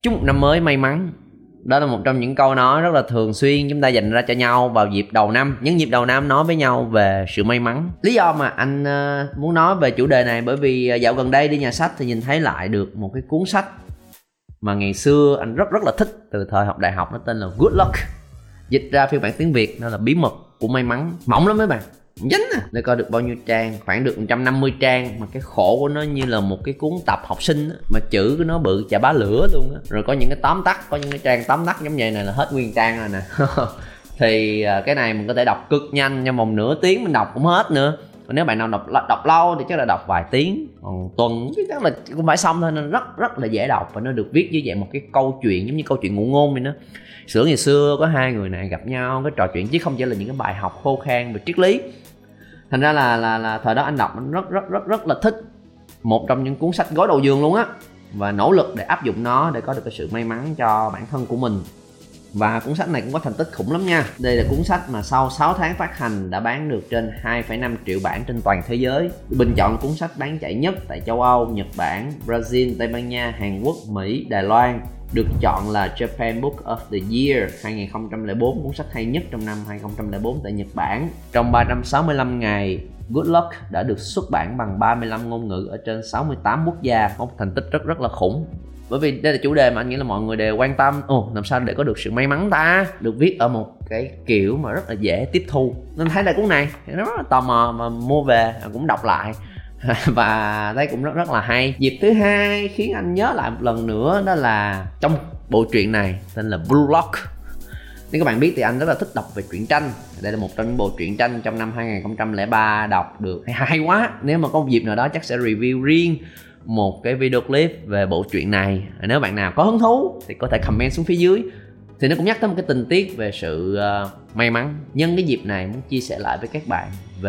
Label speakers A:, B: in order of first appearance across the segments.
A: Chúc một năm mới may mắn. Đó là một trong những câu nói rất là thường xuyên chúng ta dành ra cho nhau vào dịp đầu năm. Những dịp đầu năm nói với nhau về sự may mắn. Lý do mà anh muốn nói về chủ đề này bởi vì dạo gần đây đi nhà sách thì nhìn thấy lại được một cái cuốn sách mà ngày xưa anh rất là thích từ thời học đại học, nó tên là Good Luck. Dịch ra phiên bản tiếng Việt nó là Bí mật của may mắn. Mỏng lắm mấy bạn, dính à. Để coi được bao nhiêu trang, khoảng được 150 trang. Mà cái khổ của nó như là một cái cuốn tập học sinh á, mà chữ của nó bự chà bá lửa luôn á. Rồi có những cái tóm tắt, có những cái trang tóm tắt giống vậy này là hết nguyên trang rồi nè. Thì cái này mình có thể đọc cực nhanh, trong vòng nửa tiếng mình đọc cũng hết nữa. Còn nếu bạn nào đọc lâu thì chắc là đọc vài tiếng, còn tuần chắc là cũng phải xong thôi. Nên rất là dễ đọc, và nó được viết như vậy một cái câu chuyện giống như câu chuyện ngụ ngôn vậy đó. Ngày xưa có hai người này gặp nhau, cái trò chuyện chứ không chỉ là những cái bài học khô khan về triết lý. Thành ra là thời đó anh đọc anh rất là thích, một trong những cuốn sách gối đầu giường luôn á, và nỗ lực để áp dụng nó để có được cái sự may mắn cho bản thân của mình. Và cuốn sách này cũng có thành tích khủng lắm nha. Đây là cuốn sách mà sau 6 tháng phát hành đã bán được trên 2,5 triệu bản trên toàn thế giới. Bình chọn cuốn sách bán chạy nhất tại châu Âu, Nhật Bản, Brazil, Tây Ban Nha, Hàn Quốc, Mỹ, Đài Loan. Được chọn là Japan Book of the Year 2004, cuốn sách hay nhất trong năm 2004 tại Nhật Bản. Trong 365 ngày, Good Luck đã được xuất bản bằng 35 ngôn ngữ ở trên 68 quốc gia, có một thành tích rất là khủng. Bởi vì đây là chủ đề mà anh nghĩ là mọi người đều quan tâm. Làm sao để có được sự may mắn ta? Được viết ở một cái kiểu mà rất là dễ tiếp thu. Nên thấy là cuốn này nó rất là tò mò và mua về cũng đọc lại. Và thấy cũng rất là hay. Dịp thứ hai khiến anh nhớ lại một lần nữa, đó là trong bộ truyện này tên là Blue Lock. Nếu các bạn biết thì anh rất là thích đọc về truyện tranh. Đây là một trong những bộ truyện tranh trong năm 2003 đọc được hay quá. Nếu mà có một dịp nào đó chắc sẽ review riêng một cái video clip về bộ truyện này. Nếu bạn nào có hứng thú thì có thể comment xuống phía dưới. Thì nó cũng nhắc tới một cái tình tiết về sự may mắn. Nhân cái dịp này muốn chia sẻ lại với các bạn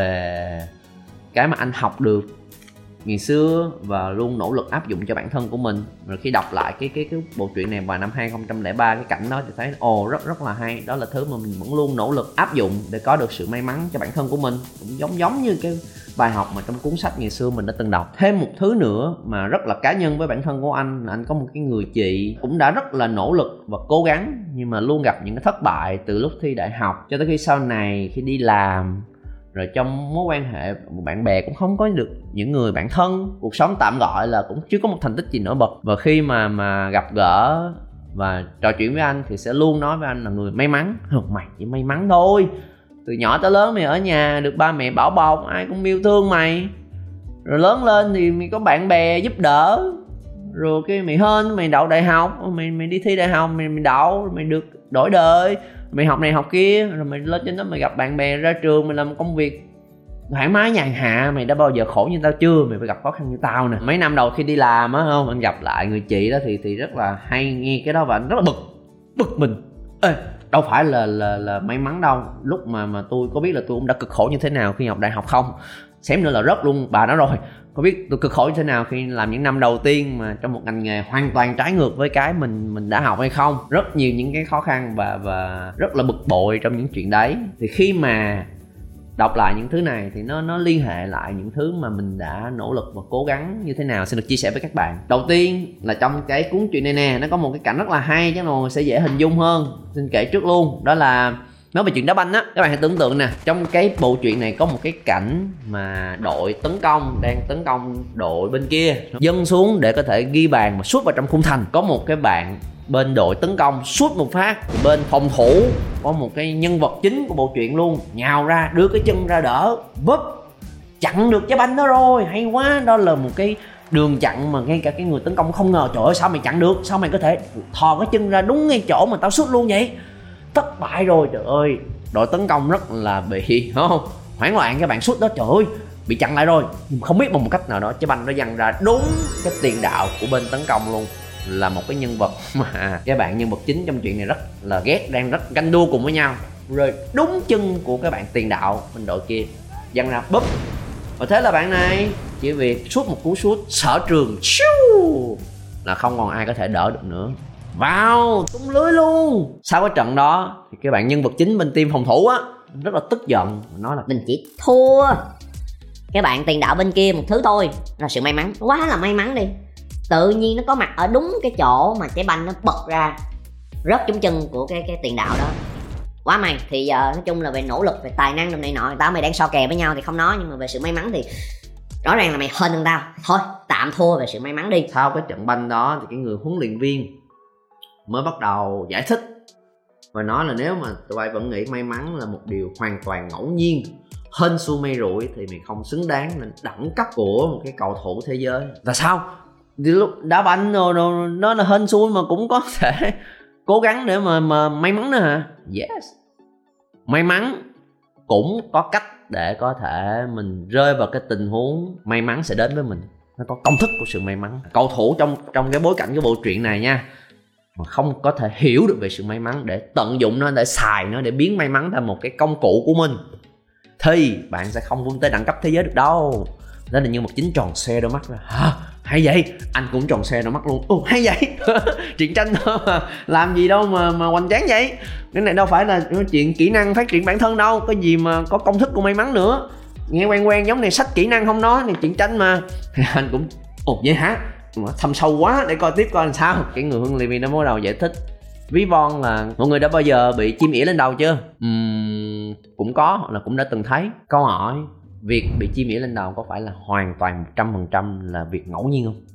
A: về cái mà anh học được ngày xưa và luôn nỗ lực áp dụng cho bản thân của mình. Rồi khi đọc lại cái bộ truyện này vào năm 2003, cái cảnh đó thì thấy rất là hay. Đó là thứ mà mình vẫn luôn nỗ lực áp dụng để có được sự may mắn cho bản thân của mình. Cũng giống như cái bài học mà trong cuốn sách ngày xưa mình đã từng đọc. Thêm một thứ nữa mà rất là cá nhân với bản thân của anh là anh có một cái người chị cũng đã rất là nỗ lực và cố gắng, nhưng mà luôn gặp những cái thất bại từ lúc thi đại học cho tới khi sau này khi đi làm. Rồi trong mối quan hệ bạn bè cũng không có được những người bạn thân. Cuộc sống tạm gọi là cũng chưa có một thành tích gì nổi bật. Và khi mà gặp gỡ và trò chuyện với anh thì sẽ luôn nói với anh là người may mắn. Mày chỉ may mắn thôi. Từ nhỏ tới lớn mày ở nhà được ba mẹ bảo bọc, ai cũng yêu thương mày. Rồi lớn lên thì mày có bạn bè giúp đỡ. Rồi cái mày hên, mày đậu đại học, mày đi thi đại học, mày đậu, mày được đổi đời. Mày học này học kia, rồi mày lên trên đó mày gặp bạn bè, ra trường mày làm công việc thoải mái nhàn hạ. Mày đã bao giờ khổ như tao chưa? Mày phải gặp khó khăn như tao nè. Mấy năm đầu khi đi làm á, không, anh gặp lại người chị đó thì rất là hay nghe cái đó và anh rất là bực mình. Ê, đâu phải là may mắn đâu. Lúc mà tôi có biết là tôi cũng đã cực khổ như thế nào khi học đại học không? Xém nữa là rớt luôn bà đó rồi. Có biết tôi cực khổ như thế nào khi làm những năm đầu tiên mà trong một ngành nghề hoàn toàn trái ngược với cái mình đã học hay không? Rất nhiều những cái khó khăn và rất là bực bội trong những chuyện đấy. Thì khi mà đọc lại những thứ này thì nó liên hệ lại những thứ mà mình đã nỗ lực và cố gắng như thế nào xin được chia sẻ với các bạn. Đầu tiên là trong cái cuốn truyện này nè, nó có một cái cảnh rất là hay, chắc mọi người sẽ dễ hình dung hơn. Xin kể trước luôn, đó là nói về chuyện đá banh á. Các bạn hãy tưởng tượng nè, trong cái bộ truyện này có một cái cảnh mà đội tấn công đang tấn công đội bên kia, dâng xuống để có thể ghi bàn mà sút vào trong khung thành. Có một cái bạn bên đội tấn công sút một phát, thì bên phòng thủ có một cái nhân vật chính của bộ truyện luôn nhào ra đưa cái chân ra đỡ, búp chặn được trái banh đó rồi. Hay quá. Đó là một cái đường chặn mà ngay cả cái người tấn công không ngờ. Trời ơi, sao mày chặn được? Sao mày có thể thò cái chân ra đúng ngay chỗ mà tao sút luôn vậy? Thất bại rồi. Trời ơi, đội tấn công rất là bị không hoảng loạn. Các bạn sút đó, trời ơi, bị chặn lại rồi, nhưng không biết bằng một cách nào đó trái banh nó văng ra đúng cái tiền đạo của bên tấn công luôn. Là một cái nhân vật mà các bạn nhân vật chính trong chuyện này rất là ghét, đang rất ganh đua cùng với nhau, rồi đúng chân của các bạn tiền đạo bên đội kia văng ra búp. Và thế là bạn này chỉ việc sút một cú sút sở trường là không còn ai có thể đỡ được nữa, vào tung lưới luôn. Sau cái trận đó thì cái bạn nhân vật chính bên team phòng thủ á rất là tức giận, nói là
B: mình chỉ thua cái bạn tiền đạo bên kia một thứ thôi, là sự may mắn, quá là may mắn đi. tự nhiên nó có mặt ở đúng cái chỗ mà trái banh nó bật ra, rớt trúng chân của cái tiền đạo đó. Quá mày. Thì giờ nói chung là về nỗ lực, về tài năng, này nọ, tao mày đang so kè với nhau thì không nói, nhưng mà về sự may mắn thì rõ ràng là mày hơn hơn tao. Thôi tạm thua về sự may mắn đi.
A: Sau cái trận banh đó thì cái người huấn luyện viên mới bắt đầu giải thích và nói là nếu mà tụi bay vẫn nghĩ may mắn là một điều hoàn toàn ngẫu nhiên, hên xui may rủi, thì mày không xứng đáng là đẳng cấp của một cái cầu thủ thế giới. Và sao? Thì lúc đá banh nó là hên xui mà cũng có thể cố gắng để mà may mắn nữa hả? Yes. May mắn cũng có cách để có thể mình rơi vào cái tình huống may mắn sẽ đến với mình. Nó có công thức của sự may mắn. Cầu thủ trong cái bối cảnh cái bộ truyện này nha, mà không có thể hiểu được về sự may mắn để tận dụng nó, để xài nó, để biến may mắn thành một cái công cụ của mình, thì bạn sẽ không vươn tới đẳng cấp thế giới được đâu. Đó là như một chính tròn xe đôi mắt ra. Hả? Hay vậy? Anh cũng tròn xe đôi mắt luôn. Ồ hay vậy? Chuyện tranh thôi mà, làm gì đâu mà hoành tráng vậy? Cái này đâu phải là chuyện kỹ năng phát triển bản thân đâu, có gì mà có công thức của may mắn nữa. Nghe quen giống này sách kỹ năng không nói, này chuyện tranh mà. Anh cũng ồ vậy hả? Thâm sâu quá, để coi tiếp coi làm sao. Cái người huấn luyện viên nó bắt đầu giải thích. Ví von là mọi người đã bao giờ bị chim ỉa lên đầu chưa? Cũng có, hoặc là cũng đã từng thấy. Câu hỏi việc bị chim ỉa lên đầu có phải là hoàn toàn 100% là việc ngẫu nhiên không?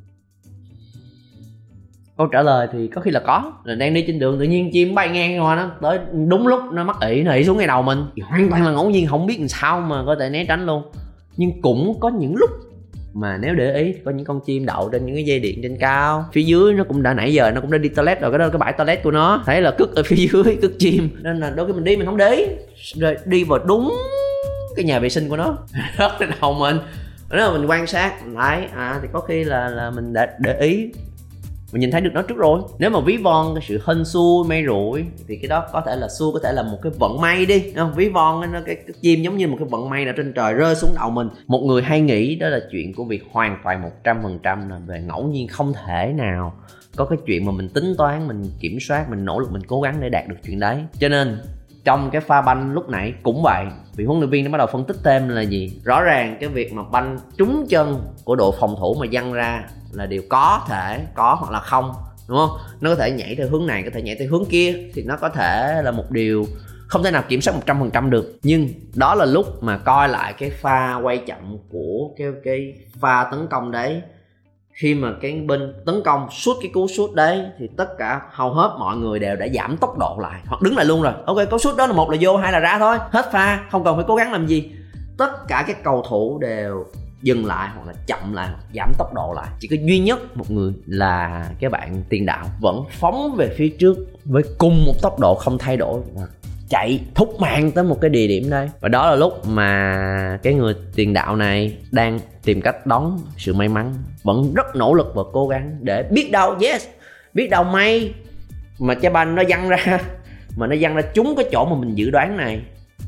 A: Câu trả lời thì có khi là có. Là đang đi trên đường tự nhiên chim bay ngang qua, nó tới đúng lúc nó mắc ỉ, nó ỉ xuống ngay đầu mình thì hoàn toàn là ngẫu nhiên, không biết làm sao mà có thể né tránh luôn. Nhưng cũng có những lúc mà nếu để ý có những con chim đậu trên những cái dây điện trên cao, phía dưới nó cũng đã nãy giờ nó cũng đã đi toilet rồi, cái đó là cái bãi toilet của nó, thấy là cất ở phía dưới, cất chim, nên là đôi khi mình đi mình không để ý, rồi đi vào đúng cái nhà vệ sinh của nó rớt lên đầu mình. Nếu mà mình quan sát mình thấy thì có khi là mình đã để ý, mình nhìn thấy được nó trước rồi. Nếu mà ví von cái sự hên xui may rủi thì cái đó có thể là xui, có thể là một cái vận may đi, đúng không? Ví von cái chim giống như một cái vận may nào trên trời rơi xuống đầu mình. Một người hay nghĩ đó là chuyện của việc hoàn toàn 100% là về ngẫu nhiên, không thể nào có cái chuyện mà mình tính toán, mình kiểm soát, mình nỗ lực, mình cố gắng để đạt được chuyện đấy. Cho nên trong cái pha banh lúc nãy cũng vậy, vị huấn luyện viên nó bắt đầu phân tích thêm là gì? Rõ ràng cái việc mà banh trúng chân của đội phòng thủ mà văng ra là điều có thể có hoặc là không, đúng không? Nó có thể nhảy theo hướng này, có thể nhảy theo hướng kia, thì nó có thể là một điều không thể nào kiểm soát 100% được. Nhưng đó là lúc mà coi lại cái pha quay chậm của cái pha tấn công đấy. Khi mà cái bên tấn công sút cái cú sút đấy thì tất cả hầu hết mọi người đều đã giảm tốc độ lại hoặc đứng lại luôn rồi. Ok, cú sút đó là một là vô, hai là ra thôi, hết pha, không cần phải cố gắng làm gì. Tất cả các cầu thủ đều dừng lại hoặc là chậm lại, hoặc giảm tốc độ lại. Chỉ có duy nhất một người là cái bạn tiền đạo vẫn phóng về phía trước với cùng một tốc độ không thay đổi, chạy thúc mạng tới một cái địa điểm đây. Và đó là lúc mà cái người tiền đạo này đang tìm cách đón sự may mắn, vẫn rất nỗ lực và cố gắng để biết đâu, biết đâu may mà trái banh nó văng ra, mà nó văng ra trúng cái chỗ mà mình dự đoán này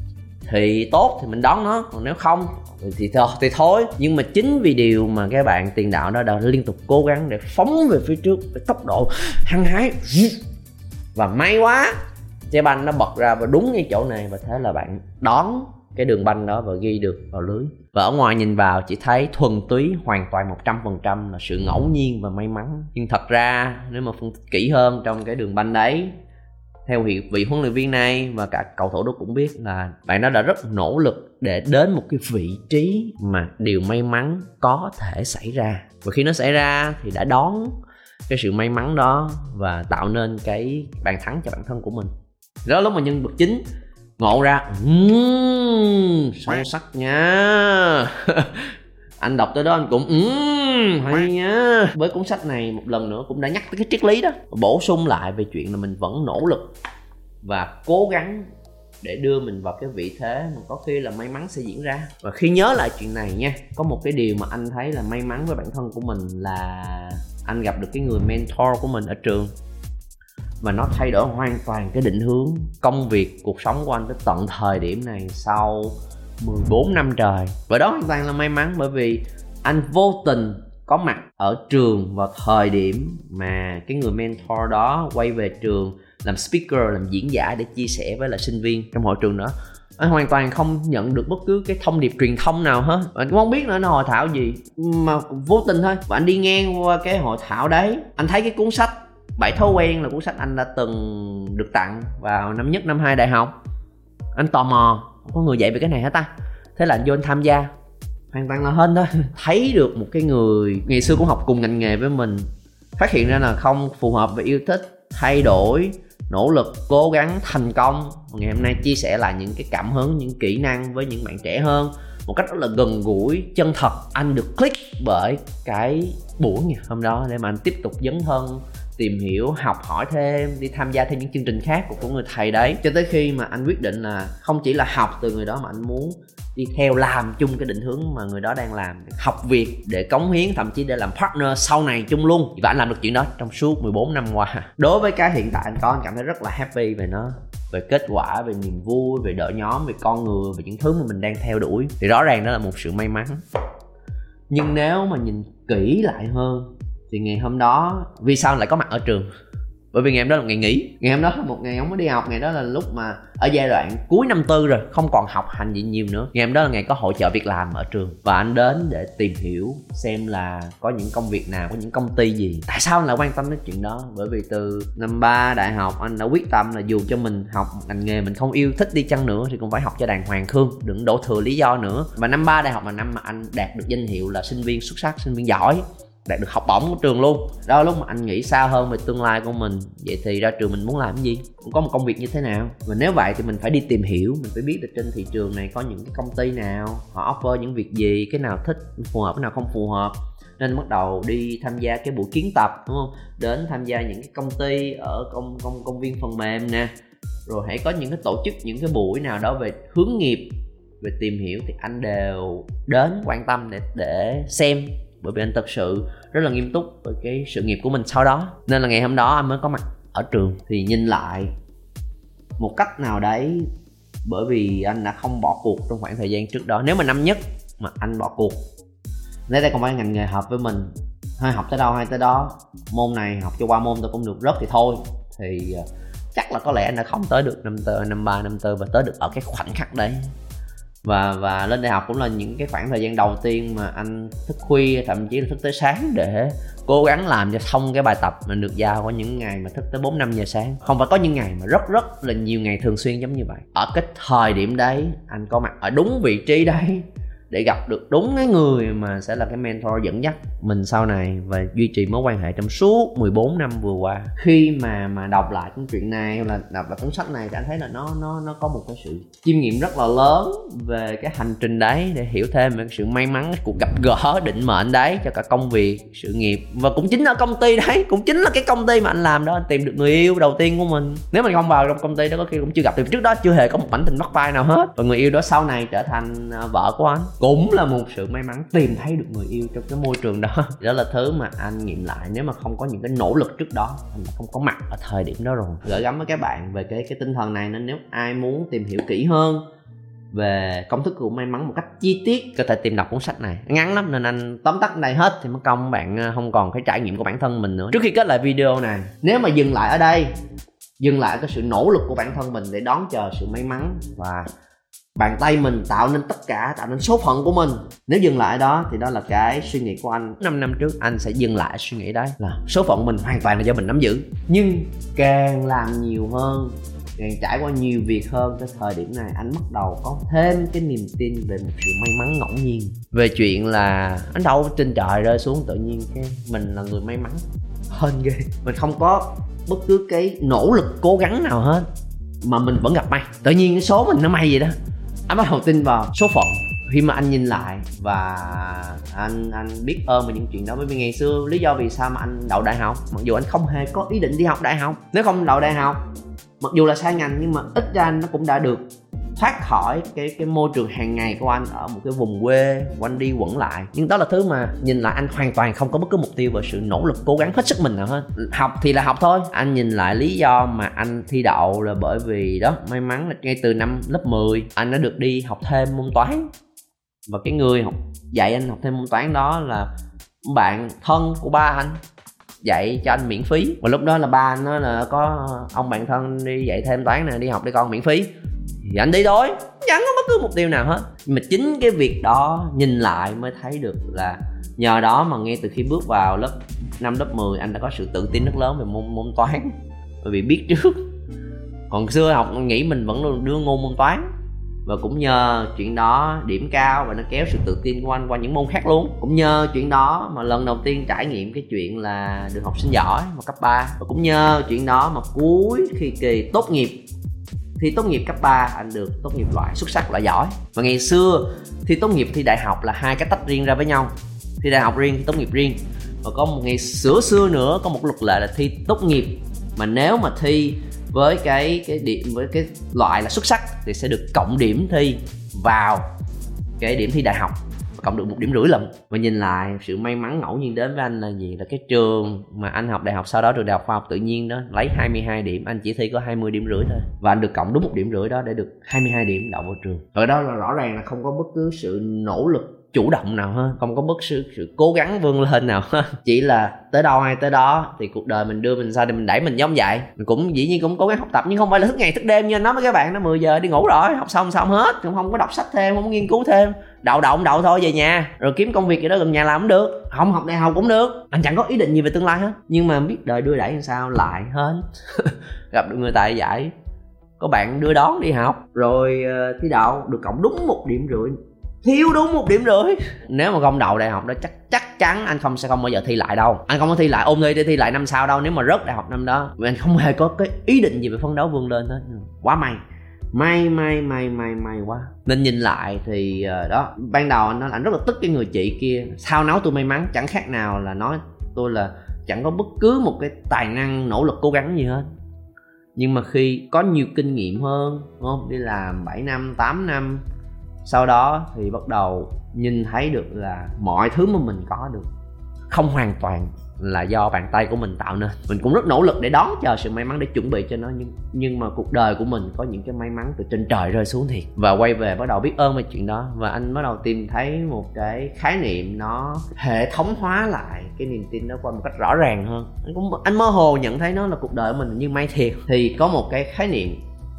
A: thì tốt, thì mình đón nó, còn nếu không thì thôi. Nhưng mà chính vì điều mà cái bạn tiền đạo đó đã liên tục cố gắng để phóng về phía trước với tốc độ hăng hái, và may quá trái banh nó bật ra và đúng ngay chỗ này, và thế là bạn đón cái đường banh đó và ghi được vào lưới. Và ở ngoài nhìn vào chỉ thấy thuần túy hoàn toàn 100% là sự ngẫu nhiên và may mắn. Nhưng thật ra nếu mà phân tích kỹ hơn trong cái đường banh đấy, theo vị huấn luyện viên này và cả cầu thủ đó cũng biết là bạn đó đã rất nỗ lực để đến một cái vị trí mà điều may mắn có thể xảy ra. Và khi nó xảy ra thì đã đón cái sự may mắn đó và tạo nên cái bàn thắng cho bản thân của mình. Đó lúc mà nhân vật chính ngộ ra, sâu sắc nha. Anh đọc tới đó anh cũng hay nha. Với cuốn sách này một lần nữa cũng đã nhắc tới cái triết lý đó, bổ sung lại về chuyện là mình vẫn nỗ lực và cố gắng để đưa mình vào cái vị thế mà có khi là may mắn sẽ diễn ra. Và khi nhớ lại chuyện này nha, có một cái điều mà anh thấy là may mắn với bản thân của mình là anh gặp được cái người mentor của mình ở trường, mà nó thay đổi hoàn toàn cái định hướng công việc, cuộc sống của anh tới tận thời điểm này sau 14 năm trời. Và đó hoàn toàn là may mắn, bởi vì anh vô tình có mặt ở trường vào thời điểm mà cái người mentor đó quay về trường làm speaker, làm diễn giả để chia sẻ với lại sinh viên trong hội trường đó. Anh hoàn toàn không nhận được bất cứ cái thông điệp truyền thông nào hết. Anh cũng không biết nữa nó hội thảo gì, mà vô tình thôi. Và anh đi ngang qua cái hội thảo đấy, anh thấy cái cuốn sách 7 thói quen là cuốn sách anh đã từng được tặng vào năm nhất năm 2 đại học. Anh tò mò có người dạy về cái này hả ta, thế là anh vô anh tham gia. Hoàn toàn là hên thôi. Thấy được một cái người ngày xưa cũng học cùng ngành nghề với mình, phát hiện ra là không phù hợp và yêu thích, thay đổi, nỗ lực, cố gắng, thành công. Ngày hôm nay chia sẻ lại những cái cảm hứng, những kỹ năng với những bạn trẻ hơn một cách rất là gần gũi, chân thật. Anh được click bởi cái buổi ngày hôm đó để mà anh tiếp tục dấn thân, tìm hiểu, học hỏi thêm, đi tham gia thêm những chương trình khác của người thầy đấy. Cho tới khi mà anh quyết định là không chỉ là học từ người đó mà anh muốn đi theo làm chung cái định hướng mà người đó đang làm, học việc để cống hiến, thậm chí để làm partner sau này chung luôn. Và anh làm được chuyện đó trong suốt 14 năm qua. Đối với cái hiện tại anh có, anh cảm thấy rất là happy về nó, về kết quả, về niềm vui, về đội nhóm, về con người, về những thứ mà mình đang theo đuổi. Thì rõ ràng đó là một sự may mắn. Nhưng nếu mà nhìn kỹ lại hơn thì ngày hôm đó vì sao lại có mặt ở trường? Bởi vì ngày hôm đó là ngày nghỉ. Ngày hôm đó là một ngày không có đi học. Ngày đó là lúc mà ở giai đoạn cuối năm tư rồi, không còn học hành gì nhiều nữa. Ngày hôm đó là ngày có hội chợ việc làm ở trường. Và anh đến để tìm hiểu xem là có những công việc nào, có những công ty gì. Tại sao anh lại quan tâm đến chuyện đó? Bởi vì từ năm 3 đại học anh đã quyết tâm là dù cho mình học ngành nghề mình không yêu thích đi chăng nữa thì cũng phải học cho đàng hoàng khương, đừng đổ thừa lý do nữa. Và năm 3 đại học là năm mà anh đạt được danh hiệu là sinh viên xuất sắc, sinh viên giỏi, đạt được học bổng của trường luôn. Đó lúc mà anh nghĩ xa hơn về tương lai của mình. Vậy thì ra trường mình muốn làm cái gì, có một công việc như thế nào. Và nếu vậy thì mình phải đi tìm hiểu, mình phải biết được trên thị trường này có những cái công ty nào, họ offer những việc gì, cái nào thích phù hợp, cái nào không phù hợp. Nên bắt đầu đi tham gia cái buổi kiến tập, đúng không? Đến tham gia những cái công ty ở công viên phần mềm nè. Rồi hãy có những cái tổ chức, những cái buổi nào đó về hướng nghiệp, về tìm hiểu thì anh đều đến quan tâm để xem. Bởi vì anh thật sự rất là nghiêm túc với cái sự nghiệp của mình sau đó. Nên là ngày hôm đó anh mới có mặt ở trường. Thì nhìn lại một cách nào đấy, bởi vì anh đã không bỏ cuộc trong khoảng thời gian trước đó. Nếu mà năm nhất mà anh bỏ cuộc, nếu đây không phải ngành nghề hợp với mình, hay học tới đâu hay tới đó, môn này học cho qua môn tôi cũng được, rớt thì thôi, thì chắc là có lẽ anh đã không tới được năm 3, năm 4 và tới được ở cái khoảnh khắc đấy. Và lên đại học cũng là những cái khoảng thời gian đầu tiên mà anh thức khuya, thậm chí là thức tới sáng để cố gắng làm cho xong cái bài tập mà được giao. Có những ngày mà thức tới 4-5 giờ sáng, không phải có những ngày mà rất là nhiều ngày thường xuyên giống như vậy. Ở cái thời điểm đấy anh có mặt ở đúng vị trí đấy để gặp được đúng cái người mà sẽ là cái mentor dẫn dắt mình sau này và duy trì mối quan hệ trong suốt 14 năm vừa qua. Khi mà đọc lại những chuyện này hoặc là đọc lại cuốn sách này thì anh thấy là nó có một cái sự chiêm nghiệm rất là lớn về cái hành trình đấy, để hiểu thêm về cái sự may mắn, cái cuộc gặp gỡ định mệnh đấy cho cả công việc, sự nghiệp. Và cũng chính ở công ty đấy, cũng chính là cái công ty mà anh làm đó, anh tìm được người yêu đầu tiên của mình. Nếu mình không vào trong công ty đó có khi cũng chưa gặp, thì trước đó chưa hề có một mảnh tình bắt vai nào hết. Và người yêu đó sau này trở thành vợ của anh, cũng là một sự may mắn tìm thấy được người yêu trong cái môi trường đó. Đó là thứ mà anh nghiệm lại, nếu mà không có những cái nỗ lực trước đó anh đã không có mặt ở thời điểm đó rồi. Gửi gắm với các bạn về cái tinh thần này, nên nếu ai muốn tìm hiểu kỹ hơn về công thức của may mắn một cách chi tiết có thể tìm đọc cuốn sách này, ngắn lắm nên anh tóm tắt đây hết thì mất công bạn không còn cái trải nghiệm của bản thân mình nữa. Trước khi kết lại video này, nếu mà dừng lại ở đây, dừng lại cái sự nỗ lực của bản thân mình để đón chờ sự may mắn và bàn tay mình tạo nên tất cả, tạo nên số phận của mình, nếu dừng lại đó thì đó là cái suy nghĩ của anh 5 năm trước. Anh sẽ dừng lại suy nghĩ đấy là số phận mình hoàn toàn là do mình nắm giữ. Nhưng càng làm nhiều hơn, càng trải qua nhiều việc hơn, cái thời điểm này anh bắt đầu có thêm cái niềm tin về một sự may mắn ngẫu nhiên, về chuyện là anh đâu trên trời rơi xuống tự nhiên cái mình là người may mắn. Hên ghê, mình không có bất cứ cái nỗ lực cố gắng nào hết mà mình vẫn gặp may, tự nhiên cái số mình nó may vậy đó. Anh bắt đầu tin vào số phận khi mà anh nhìn lại, và anh biết ơn về những chuyện đó. Bởi vì ngày xưa lý do vì sao mà anh đậu đại học, mặc dù anh không hề có ý định đi học đại học, nếu không đậu đại học, mặc dù là sai ngành nhưng mà ít ra anh nó cũng đã được thoát khỏi cái môi trường hàng ngày của anh ở một cái vùng quê, quanh đi quẩn lại. Nhưng đó là thứ mà nhìn lại anh hoàn toàn không có bất cứ mục tiêu và sự nỗ lực cố gắng hết sức mình nào hết. Học thì là học thôi. Anh nhìn lại lý do mà anh thi đậu là bởi vì đó, may mắn là ngay từ năm lớp 10 anh đã được đi học thêm môn toán, và cái người dạy anh học thêm môn toán đó là bạn thân của ba anh, dạy cho anh miễn phí. Và lúc đó là ba anh nói là có ông bạn thân đi dạy thêm toán này, đi học đi con miễn phí, thì anh đi thôi. chẳng có bất cứ mục tiêu nào hết. Nhưng mà chính cái việc đó nhìn lại mới thấy được là nhờ đó mà ngay từ khi bước vào lớp 5, lớp 10 anh đã có sự tự tin rất lớn về môn toán, bởi vì biết trước. Còn xưa học nghĩ mình vẫn đưa ngu môn toán, và cũng nhờ chuyện đó điểm cao và nó kéo sự tự tin của anh qua những môn khác luôn. Cũng nhờ chuyện đó mà lần đầu tiên trải nghiệm cái chuyện là được học sinh giỏi vào cấp 3. Và cũng nhờ chuyện đó mà cuối khi kỳ tốt nghiệp, thi tốt nghiệp cấp 3 anh được tốt nghiệp loại xuất sắc, loại giỏi. Và ngày xưa thi tốt nghiệp thi đại học là hai cái tách riêng ra với nhau, thi đại học riêng, thi tốt nghiệp riêng. Và có một ngày xưa nữa có một luật lệ là thi tốt nghiệp mà nếu mà thi với cái điểm, với cái loại là xuất sắc thì sẽ được cộng điểm thi vào cái điểm thi đại học, cộng được 1,5 điểm lận. Và nhìn lại sự may mắn ngẫu nhiên đến với anh là gì, là cái trường mà anh học đại học sau đó, trường Đại học Khoa học Tự nhiên đó, lấy 22 điểm, anh chỉ thi có 20,5 điểm thôi, và anh được cộng đúng 1,5 điểm đó để được 22 điểm đậu vào trường. Ở đó là rõ ràng là không có bất cứ sự nỗ lực chủ động nào hết, không có bất cứ sự cố gắng vươn lên nào hết, chỉ là tới đâu hay tới đó. Thì cuộc đời mình đưa mình sao thì mình đẩy mình giống vậy. Mình cũng dĩ nhiên cũng cố gắng học tập, nhưng không phải là thức ngày thức đêm như anh nói với các bạn, nó 10 giờ đi ngủ rồi, học xong hết, cũng không có đọc sách thêm, không có nghiên cứu thêm, đậu thôi về nhà rồi kiếm công việc gì đó gần nhà làm cũng được, không học đại học cũng được. Anh chẳng có ý định gì về tương lai hết, nhưng mà biết đời đưa đẩy làm sao lại hên gặp được người tài giỏi, có bạn đưa đón đi học rồi thi đậu được cộng đúng 1,5 điểm, thiếu đúng 1,5 điểm. Nếu mà không đậu đại học đó chắc chắn anh sẽ không bao giờ thi lại đâu. Anh không có thi lại, ôn thi để thi lại năm sau đâu, nếu mà rớt đại học năm đó. Vì anh không hề có cái ý định gì về phấn đấu vươn lên hết. Quá may quá. Nên nhìn lại thì đó, ban đầu anh nói là anh rất là tức cái người chị kia, sao nói tôi may mắn, chẳng khác nào là nói tôi là chẳng có bất cứ một cái tài năng, nỗ lực, cố gắng gì hết. Nhưng mà khi có nhiều kinh nghiệm hơn, đúng không? Đi làm 7 năm, 8 năm, sau đó thì bắt đầu nhìn thấy được là mọi thứ mà mình có được không hoàn toàn là do bàn tay của mình tạo nên. Mình cũng rất nỗ lực để đón chờ sự may mắn, để chuẩn bị cho nó, nhưng mà cuộc đời của mình có những cái may mắn từ trên trời rơi xuống thiệt. Và quay về bắt đầu biết ơn về chuyện đó, và anh bắt đầu tìm thấy một cái khái niệm nó hệ thống hóa lại cái niềm tin đó qua một cách rõ ràng hơn. Anh mơ hồ nhận thấy nó là cuộc đời của mình như may thiệt. Thì có một cái khái niệm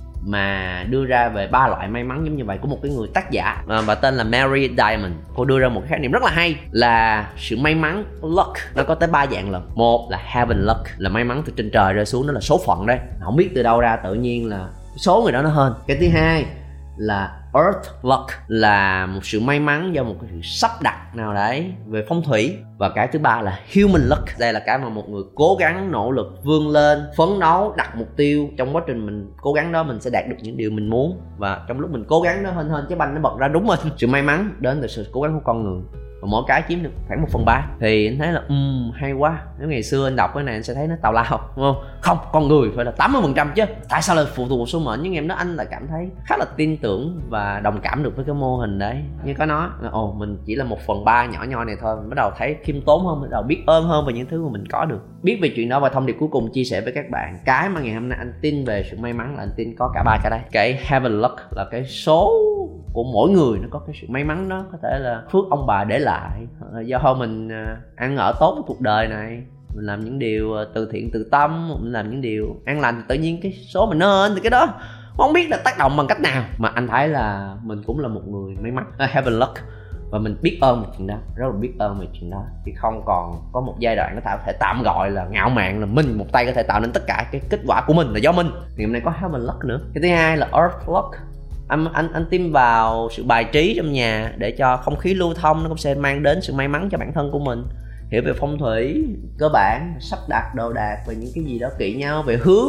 A: mà đưa ra về 3 loại may mắn giống như vậy của một cái người tác giả và tên là Mary Diamond. Cô đưa ra một cái khái niệm rất là hay là sự may mắn, luck, nó có tới 3 dạng lần. Một là heaven luck, là may mắn từ trên trời rơi xuống, đó là số phận đấy, không biết từ đâu ra tự nhiên là số người đó nó hên. Cái thứ hai là earth luck, là một sự may mắn do một cái sự sắp đặt nào đấy về phong thủy. Và cái thứ ba là human luck, đây là cái mà một người cố gắng, nỗ lực, vươn lên, phấn đấu, đặt mục tiêu. Trong quá trình mình cố gắng đó mình sẽ đạt được những điều mình muốn, và trong lúc mình cố gắng đó hên cái banh nó bật ra đúng mình. Sự may mắn đến từ sự cố gắng của con người, và mỗi cái chiếm được khoảng 1/3. Thì anh thấy là hay quá. Nếu ngày xưa anh đọc cái này anh sẽ thấy nó tào lao, đúng không? Không, con người phải là 80% chứ, tại sao lại phụ thuộc vào số mệnh? Nhưng em đó anh lại cảm thấy khá là tin tưởng và đồng cảm được với cái mô hình đấy. Như có nói mình chỉ là 1/3 nhỏ nhoi này thôi, mình bắt đầu thấy khiêm tốn hơn, bắt đầu biết ơn hơn về những thứ mà mình có được. Biết về chuyện đó, và thông điệp cuối cùng chia sẻ với các bạn, cái mà ngày hôm nay anh tin về sự may mắn là anh tin có cả 3 cái đây. Cái heaven luck là cái số của mỗi người, nó có cái sự may mắn đó, có thể là phước ông bà để lại, do mình ăn ở tốt với cuộc đời này, mình làm những điều từ thiện từ tâm, mình làm những điều an lành, tự nhiên cái số mình nó hên. Thì cái đó không biết là tác động bằng cách nào, mà anh thấy là mình cũng là một người may mắn, heaven luck. Và mình biết ơn về chuyện đó, rất là biết ơn về chuyện đó. Thì không còn có một giai đoạn có thể tạm gọi là ngạo mạn là mình một tay có thể tạo nên tất cả cái kết quả của mình là do mình. Thì hôm nay có heaven luck nữa. Cái thứ hai là earth luck. Anh tin vào sự bài trí trong nhà để cho không khí lưu thông, nó cũng sẽ mang đến sự may mắn cho bản thân của mình. Hiểu về phong thủy cơ bản, sắp đặt đồ đạc và những cái gì đó kỹ nhau về hướng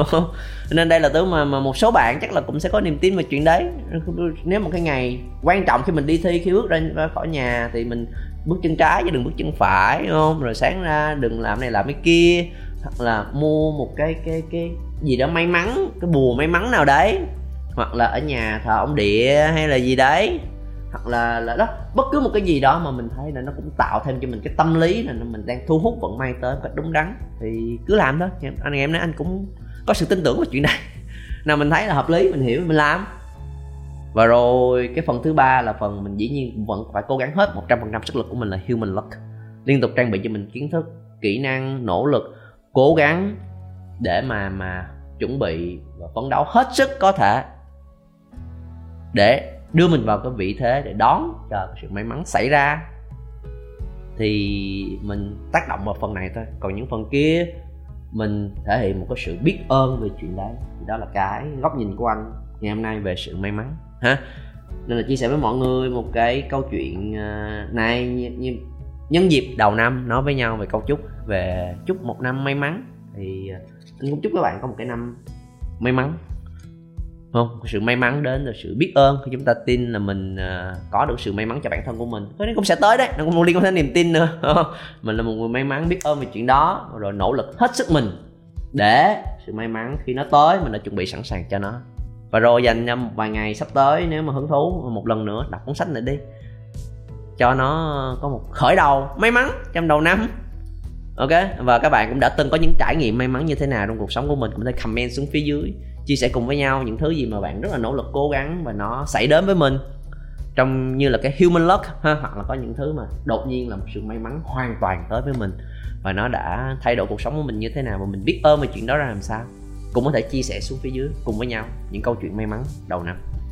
A: nên đây là thứ mà một số bạn chắc là cũng sẽ có niềm tin về chuyện đấy. Nếu một cái ngày quan trọng khi mình đi thi, khi bước ra khỏi nhà thì mình bước chân trái chứ đừng bước chân phải, đúng không? Rồi sáng ra đừng làm này làm cái kia, hoặc là mua một cái gì đó may mắn, cái bùa may mắn nào đấy, hoặc là ở nhà thờ ông địa hay là gì đấy, hoặc là đó, bất cứ một cái gì đó mà mình thấy là nó cũng tạo thêm cho mình cái tâm lý là mình đang thu hút vận may tới một cách đúng đắn thì cứ làm thôi. Em nói anh cũng có sự tin tưởng vào chuyện này, nào mình thấy là hợp lý, mình hiểu, mình làm. Và rồi cái phần thứ ba là phần mình dĩ nhiên vẫn phải cố gắng hết 100% sức lực của mình, là human luck. Liên tục trang bị cho mình kiến thức, kỹ năng, nỗ lực, cố gắng để mà chuẩn bị và phấn đấu hết sức có thể để đưa mình vào cái vị thế để đón chờ sự may mắn xảy ra. Thì mình tác động vào phần này thôi, còn những phần kia mình thể hiện một cái sự biết ơn về chuyện đấy. Thì đó là cái góc nhìn của anh ngày hôm nay về sự may mắn ha. Nên là chia sẻ với mọi người một cái câu chuyện này như nhân dịp đầu năm nói với nhau về câu chúc, về chúc một năm may mắn. Thì anh cũng chúc các bạn có một cái năm may mắn, không? Sự may mắn đến từ sự biết ơn. Khi chúng ta tin là mình có được sự may mắn cho bản thân của mình, cái đấy cũng sẽ tới đấy, nó cũng liên quan đến niềm tin nữa, không? Mình là một người may mắn, biết ơn về chuyện đó, rồi nỗ lực hết sức mình để sự may mắn khi nó tới mình đã chuẩn bị sẵn sàng cho nó. Và rồi dành cho một vài ngày sắp tới, nếu mà hứng thú, một lần nữa đọc cuốn sách này đi, cho nó có một khởi đầu may mắn trong đầu năm. Ok, và các bạn cũng đã từng có những trải nghiệm may mắn như thế nào trong cuộc sống của mình, cũng có thể comment xuống phía dưới, chia sẻ cùng với nhau những thứ gì mà bạn rất là nỗ lực cố gắng và nó xảy đến với mình, trong như là cái human luck ha, hoặc là có những thứ mà đột nhiên là một sự may mắn hoàn toàn tới với mình và nó đã thay đổi cuộc sống của mình như thế nào, và mình biết ơn về chuyện đó ra làm sao. Cũng có thể chia sẻ xuống phía dưới cùng với nhau những câu chuyện may mắn đầu năm.